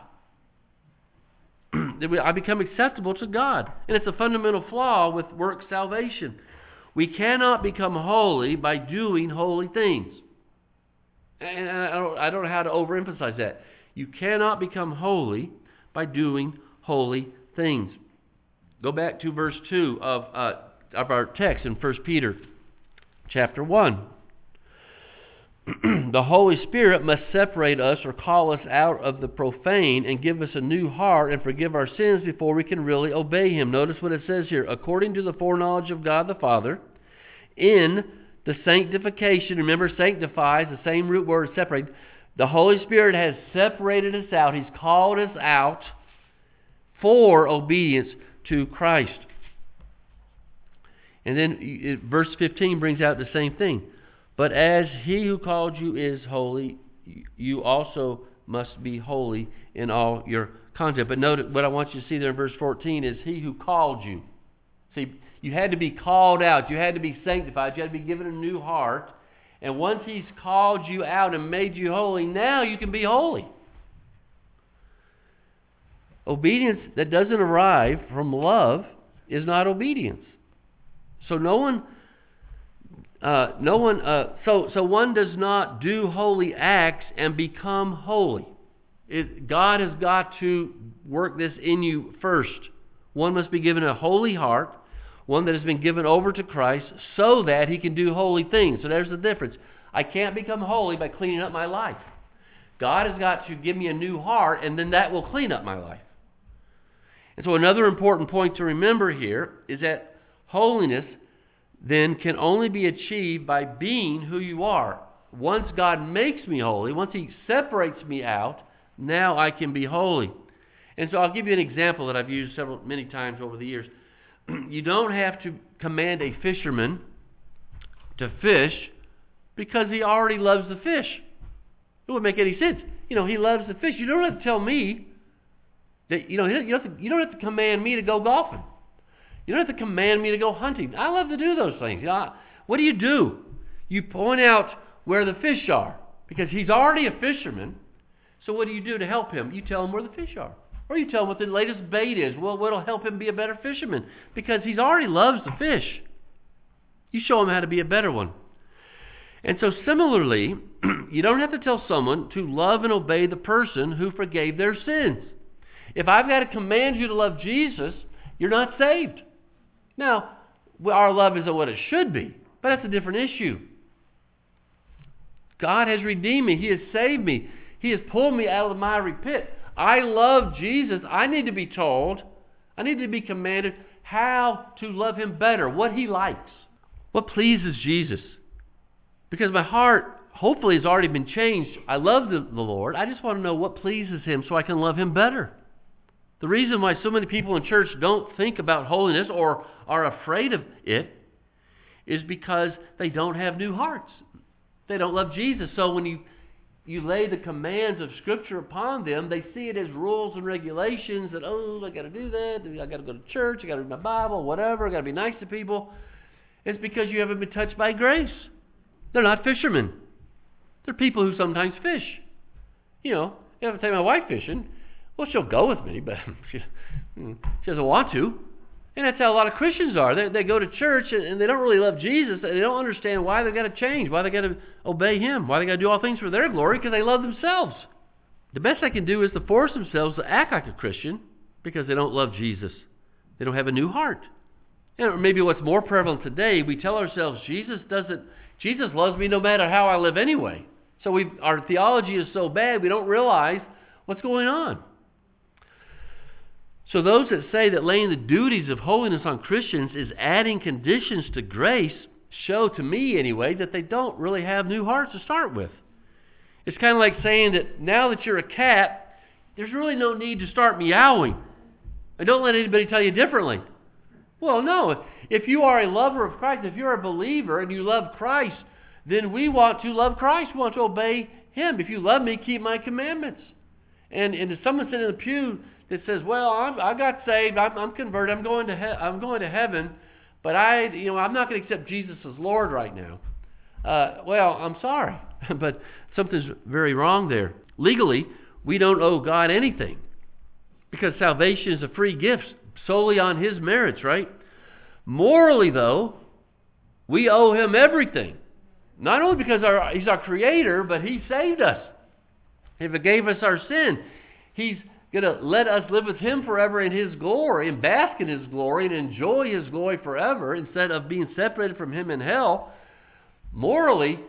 I become acceptable to God. And it's a fundamental flaw with work salvation. We cannot become holy by doing holy things. And I don't, I don't know how to overemphasize that. You cannot become holy by doing holy things. Go back to verse two of, uh, of our text in First Peter chapter one. the Holy Spirit must separate us or call us out of the profane and give us a new heart and forgive our sins before we can really obey Him. Notice what it says here. According to the foreknowledge of God the Father, in the sanctification, remember sanctify is the same root word, separate. The Holy Spirit has separated us out. He's called us out for obedience to Christ. And then it, verse fifteen brings out the same thing. But as He who called you is holy, you also must be holy in all your conduct. But note what I want you to see there in verse fourteen is He who called you. See, you had to be called out. You had to be sanctified. You had to be given a new heart. And once He's called you out and made you holy, now you can be holy. Obedience that doesn't arrive from love is not obedience. So no one... Uh, no one. Uh, so, so one does not do holy acts and become holy. It, God has got to work this in you first. One must be given a holy heart, one that has been given over to Christ, so that He can do holy things. So there's the difference. I can't become holy by cleaning up my life. God has got to give me a new heart, and then that will clean up my life. And so another important point to remember here is that holiness then can only be achieved by being who you are. Once God makes me holy, once He separates me out, now I can be holy. And so I'll give you an example that I've used several many times over the years. You don't have to command a fisherman to fish because he already loves the fish. It wouldn't make any sense. You know, he loves the fish. You don't have to tell me that, you know, you don't have to, you don't have to command me to go golfing. You don't have to command me to go hunting. I love to do those things. You know, what do you do? You point out where the fish are because he's already a fisherman. So what do you do to help him? You tell him where the fish are. Or you tell him what the latest bait is. Well, what'll help him be a better fisherman? Because he's already loves the fish. You show him how to be a better one. And so similarly, you don't have to tell someone to love and obey the person who forgave their sins. If I've got to command you to love Jesus, you're not saved. Now, our love isn't what it should be, but that's a different issue. God has redeemed me. He has saved me. He has pulled me out of the miry pit. I love Jesus. I need to be told, I need to be commanded how to love Him better, what He likes, what pleases Jesus. Because my heart, hopefully, has already been changed. I love the, the Lord. I just want to know what pleases Him so I can love Him better. The reason why so many people in church don't think about holiness or are afraid of it is because they don't have new hearts. They don't love Jesus. So when you, you lay the commands of Scripture upon them, they see it as rules and regulations that, oh, I got to do that. I got to go to church. I got to read my Bible, whatever. I got to be nice to people. It's because you haven't been touched by grace. They're not fishermen. They're people who sometimes fish. You know, you have to take my wife fishing. Well, she'll go with me, but she, she doesn't want to. And that's how a lot of Christians are. They, they go to church and, and they don't really love Jesus. They don't understand why they've got to change, why they've got to obey Him, why they've got to do all things for their glory, because they love themselves. The best they can do is to force themselves to act like a Christian because they don't love Jesus. They don't have a new heart. And or maybe what's more prevalent today, we tell ourselves Jesus doesn't, Jesus loves me no matter how I live anyway. So we our theology is so bad we don't realize what's going on. So those that say that laying the duties of holiness on Christians is adding conditions to grace show, to me anyway, that they don't really have new hearts to start with. It's kind of like saying that now that you're a cat, there's really no need to start meowing. And don't let anybody tell you differently. Well, no. If you are a lover of Christ, if you're a believer and you love Christ, then we want to love Christ. We want to obey Him. If you love me, keep my commandments. And, and if someone sitting in the pew that says, "Well, I'm, I got saved. I'm, I'm converted. I'm going to he- I'm going to heaven, but I, you know, I'm not going to accept Jesus as Lord right now." Uh, well, I'm sorry, but something's very wrong there. Legally, we don't owe God anything because salvation is a free gift solely on His merits, right? Morally, though, we owe Him everything. Not only because our, He's our Creator, but He saved us. He forgave us our sin. He's going to let us live with Him forever in His glory and bask in His glory and enjoy His glory forever instead of being separated from Him in hell. Morally,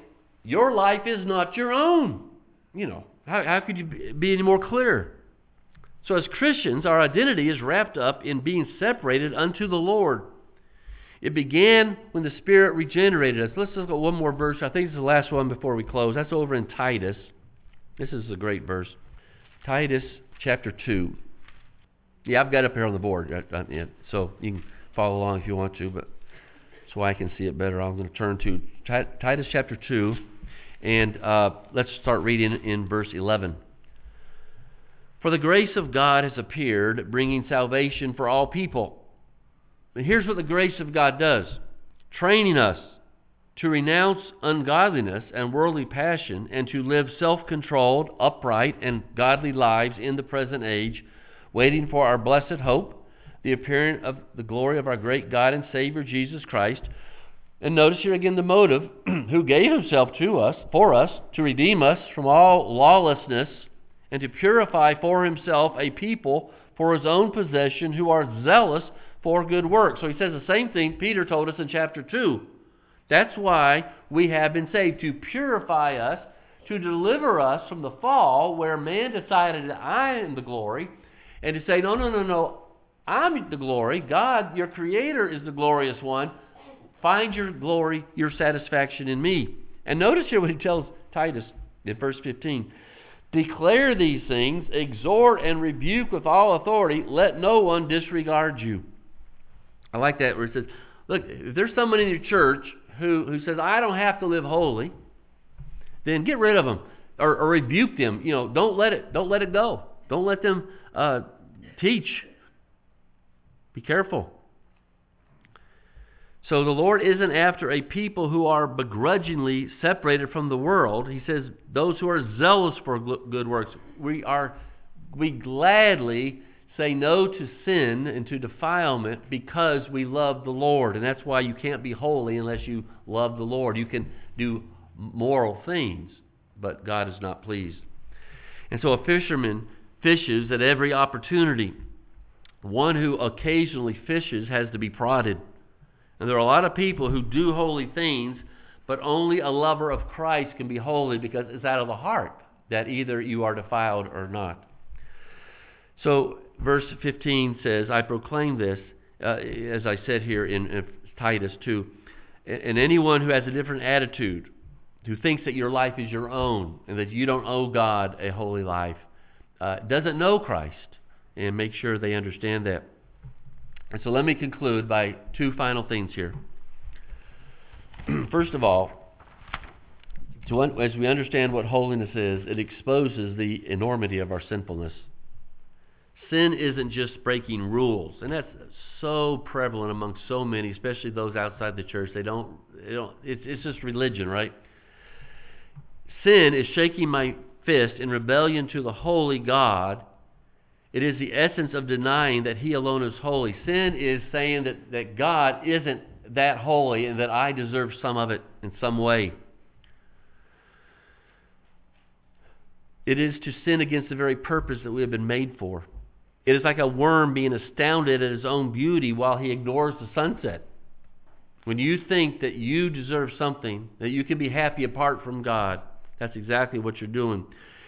Your life is not your own. You know, how, how could you be any more clear? So as Christians, our identity is wrapped up in being separated unto the Lord. It began when the Spirit regenerated us. Let's look at one more verse. I think this is the last one before we close. That's over in Titus. This is a great verse. Titus chapter two. Yeah, I've got it up here on the board. So you can follow along if you want to, but so I can see it better, I'm going to turn to Titus chapter two, and uh, let's start reading in verse eleven. For the grace of God has appeared, bringing salvation for all people. And here's what the grace of God does. Training us to renounce ungodliness and worldly passion, and to live self-controlled, upright, and godly lives in the present age, waiting for our blessed hope, the appearing of the glory of our great God and Savior Jesus Christ. And notice here again the motive, who gave himself to us, for us, to redeem us from all lawlessness, and to purify for himself a people for his own possession, who are zealous for good works. So he says the same thing Peter told us in chapter two. That's why we have been saved, to purify us, to deliver us from the fall where man decided that I am the glory, and to say, no, no, no, no, I'm the glory. God, your Creator, is the glorious one. Find your glory, your satisfaction in me. And notice here what he tells Titus in verse fifteen. Declare these things, exhort and rebuke with all authority. Let no one disregard you. I like that where it says, look, if there's someone in your church who, who says, I don't have to live holy, then get rid of them or, or rebuke them. You know, don't let it, don't let it go. Don't let them uh, teach. Be careful. So the Lord isn't after a people who are begrudgingly separated from the world. He says those who are zealous for good works. We are, we gladly say no to sin and to defilement because we love the Lord. And that's why you can't be holy unless you love the Lord. You can do moral things, but God is not pleased. And so a fisherman fishes at every opportunity. One who occasionally fishes has to be prodded. And there are a lot of people who do holy things, but only a lover of Christ can be holy, because it's out of the heart that either you are defiled or not. So verse fifteen says, I proclaim this, uh, as I said here in, in Titus two, and anyone who has a different attitude, who thinks that your life is your own and that you don't owe God a holy life, uh, doesn't know Christ, and make sure they understand that. And so let me conclude by two final things here. First of all, to un- as we understand what holiness is, it exposes the enormity of our sinfulness. Sin isn't just breaking rules, and that's so prevalent among so many, especially those outside the church. They don't, they don't. It's, it's just religion, right? Sin is shaking my fist in rebellion to the holy God. It is the essence of denying that He alone is holy. Sin is saying that, that God isn't that holy and that I deserve some of it in some way. It is to sin against the very purpose that we have been made for. It is like a worm being astounded at his own beauty while he ignores the sunset. When you think that you deserve something, that you can be happy apart from God, that's exactly what you're doing.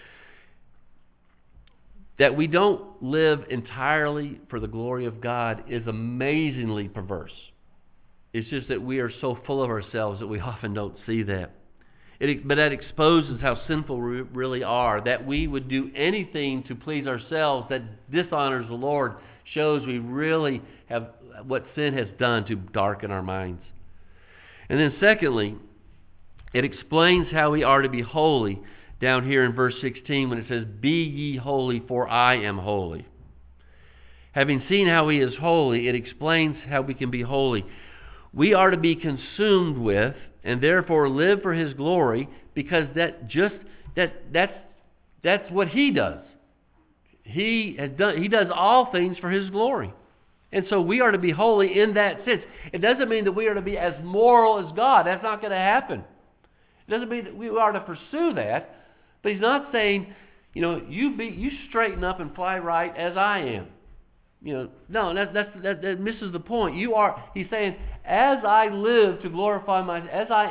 That we don't live entirely for the glory of God is amazingly perverse. It's just that we are so full of ourselves that we often don't see that. It, but that exposes how sinful we really are. That we would do anything to please ourselves that dishonors the Lord shows we really have what sin has done to darken our minds. And then secondly, it explains how we are to be holy down here in verse sixteen when it says, Be ye holy, for I am holy. Having seen how He is holy, it explains how we can be holy. We are to be consumed with and therefore live for His glory, because that just that that's that's what He does. He has done He does all things for His glory. And so we are to be holy in that sense. It doesn't mean that we are to be as moral as God. That's not going to happen. It doesn't mean that we are to pursue that. But He's not saying, you know, you be you straighten up and fly right as I am. You know, no, that, that's, that, that misses the point. You are, He's saying, as I live to glorify my, as I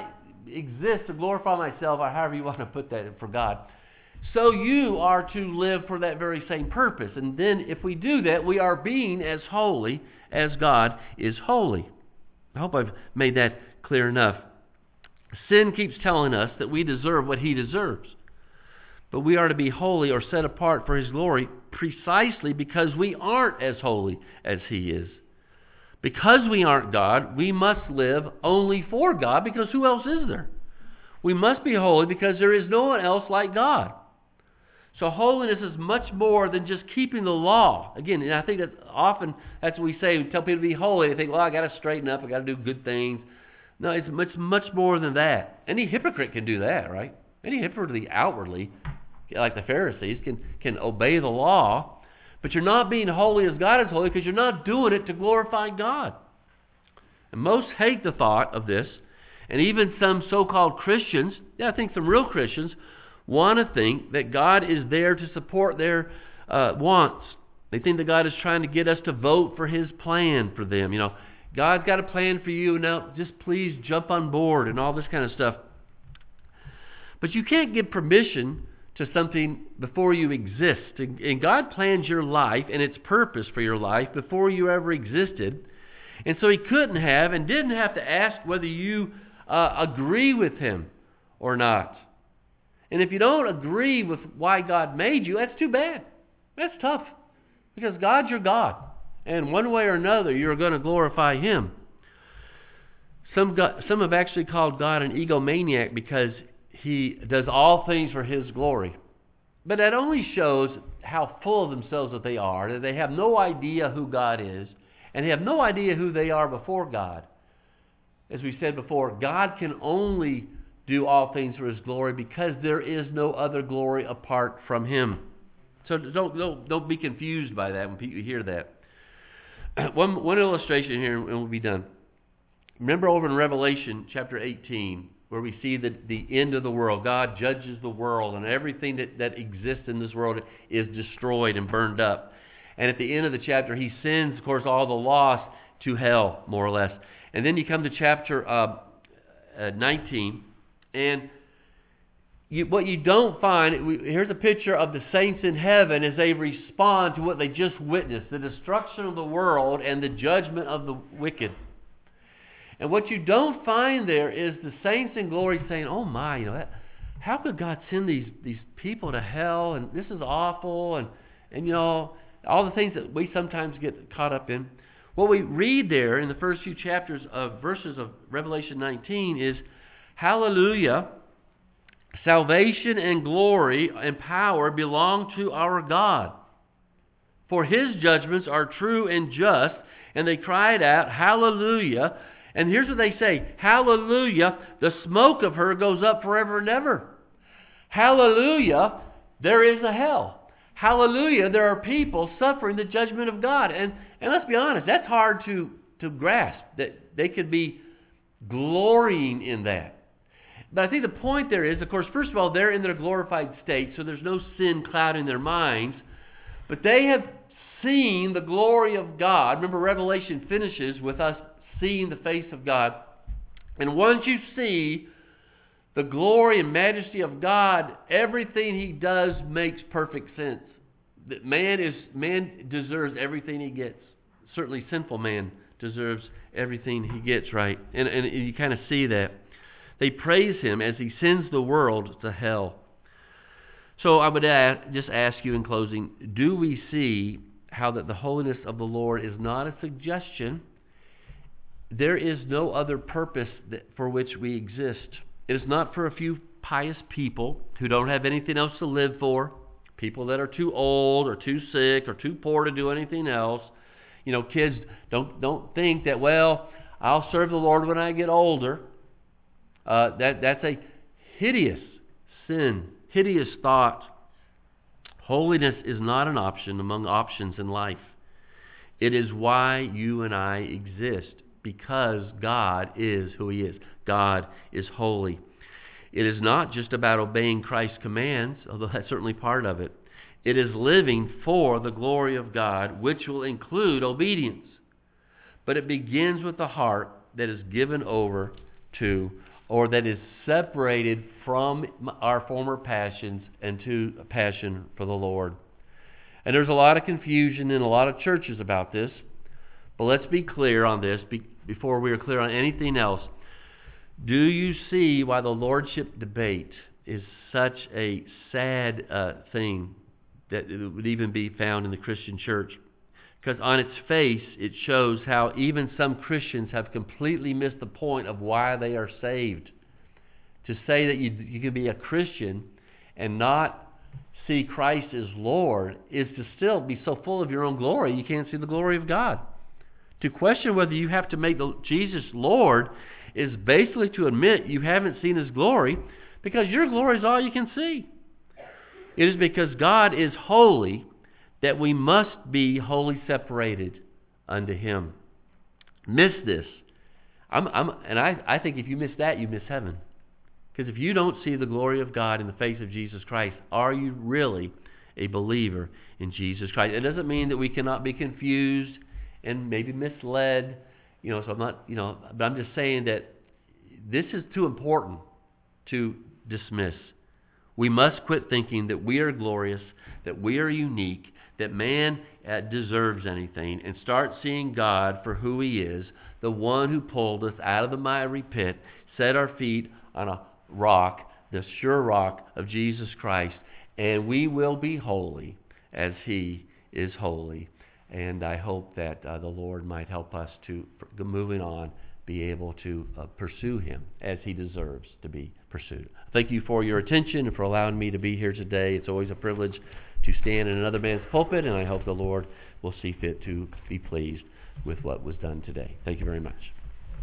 exist to glorify myself, or however you want to put that for God, so you are to live for that very same purpose. And then if we do that, we are being as holy as God is holy. I hope I've made that clear enough. Sin keeps telling us that we deserve what he deserves. But we are to be holy or set apart for his glory precisely because we aren't as holy as he is. Because we aren't God, we must live only for God, because who else is there? We must be holy because there is no one else like God. So holiness is much more than just keeping the law. Again, and I think that often that's what we say. We tell people to be holy. They think, well, I got to straighten up. I got to do good things. No, it's much, much more than that. Any hypocrite can do that, right? Any hypocrite outwardly, like the Pharisees, can, can obey the law. But you're not being holy as God is holy because you're not doing it to glorify God. And most hate the thought of this. And even some so-called Christians, yeah, I think some real Christians, want to think that God is there to support their uh, wants. They think that God is trying to get us to vote for his plan for them. You know, God's got a plan for you, now just please jump on board and all this kind of stuff. But you can't give permission to something before you exist. And God plans your life and its purpose for your life before you ever existed. And so he couldn't have and didn't have to ask whether you uh, agree with him or not. And if you don't agree with why God made you, that's too bad. That's tough. Because God's your God. And one way or another, you're going to glorify him. Some, God, some have actually called God an egomaniac because he does all things for his glory. But that only shows how full of themselves that they are, that they have no idea who God is, and they have no idea who they are before God. As we said before, God can only do all things for his glory because there is no other glory apart from him. So don't don't, don't be confused by that when people hear that. One, one illustration here and we'll be done. Remember over in Revelation chapter eighteen, where we see the, the end of the world. God judges the world and everything that, that exists in this world is destroyed and burned up. And at the end of the chapter, he sends, of course, all the lost to hell, more or less. And then you come to chapter uh, uh, nineteen, and you, what you don't find, we, here's a picture of the saints in heaven as they respond to what they just witnessed, the destruction of the world and the judgment of the wicked. And what you don't find there is the saints in glory saying, oh my, you know, that, how could God send these, these people to hell, and this is awful, and, and you know, all the things that we sometimes get caught up in. What we read there in the first few chapters of verses of Revelation nineteen is, hallelujah, salvation and glory and power belong to our God. For his judgments are true and just. And they cried out, hallelujah. And here's what they say, hallelujah, the smoke of her goes up forever and ever. Hallelujah, there is a hell. Hallelujah, there are people suffering the judgment of God. And, and let's be honest, that's hard to, to grasp, that they could be glorying in that. But I think the point there is, of course, first of all, they're in their glorified state, so there's no sin clouding their minds. But they have seen the glory of God. Remember, Revelation finishes with us seeing the face of God. And once you see the glory and majesty of God, everything he does makes perfect sense. That man is man deserves everything he gets. Certainly sinful man deserves everything he gets, right? And, and you kind of see that. They praise him as he sends the world to hell. So I would ask, just ask you in closing, do we see how that the holiness of the Lord is not a suggestion? There is no other purpose that, for which we exist. It is not for a few pious people who don't have anything else to live for, people that are too old or too sick or too poor to do anything else. You know, kids, don't don't think that, well, I'll serve the Lord when I get older. Uh, that that's a hideous sin, hideous thought. Holiness is not an option among options in life. It is why you and I exist, because God is who he is. God is holy. It is not just about obeying Christ's commands, although that's certainly part of it. It is living for the glory of God, which will include obedience. But it begins with the heart that is given over to or that is separated from our former passions and to a passion for the Lord. And there's a lot of confusion in a lot of churches about this. But let's be clear on this be, before we are clear on anything else. Do you see why the lordship debate is such a sad uh, thing that it would even be found in the Christian church? Because on its face, it shows how even some Christians have completely missed the point of why they are saved. To say that you, you can be a Christian and not see Christ as Lord is to still be so full of your own glory you can't see the glory of God. To question whether you have to make the, Jesus Lord is basically to admit you haven't seen His glory, because your glory is all you can see. It is because God is holy that we must be wholly separated unto Him. Miss this. I'm, I'm, and I, I think if you miss that, you miss heaven. Because if you don't see the glory of God in the face of Jesus Christ, are you really a believer in Jesus Christ? It doesn't mean that we cannot be confused and maybe misled. You know, so I'm not, you know, but I'm just saying that this is too important to dismiss. We must quit thinking that we are glorious, that we are unique, that man uh, deserves anything, and start seeing God for who He is, the one who pulled us out of the miry pit, set our feet on a rock, the sure rock of Jesus Christ, and we will be holy as He is holy. And I hope that uh, the Lord might help us to, moving on, be able to uh, pursue Him as He deserves to be pursued. Thank you for your attention and for allowing me to be here today. It's always a privilege to stand in another man's pulpit, and I hope the Lord will see fit to be pleased with what was done today. Thank you very much.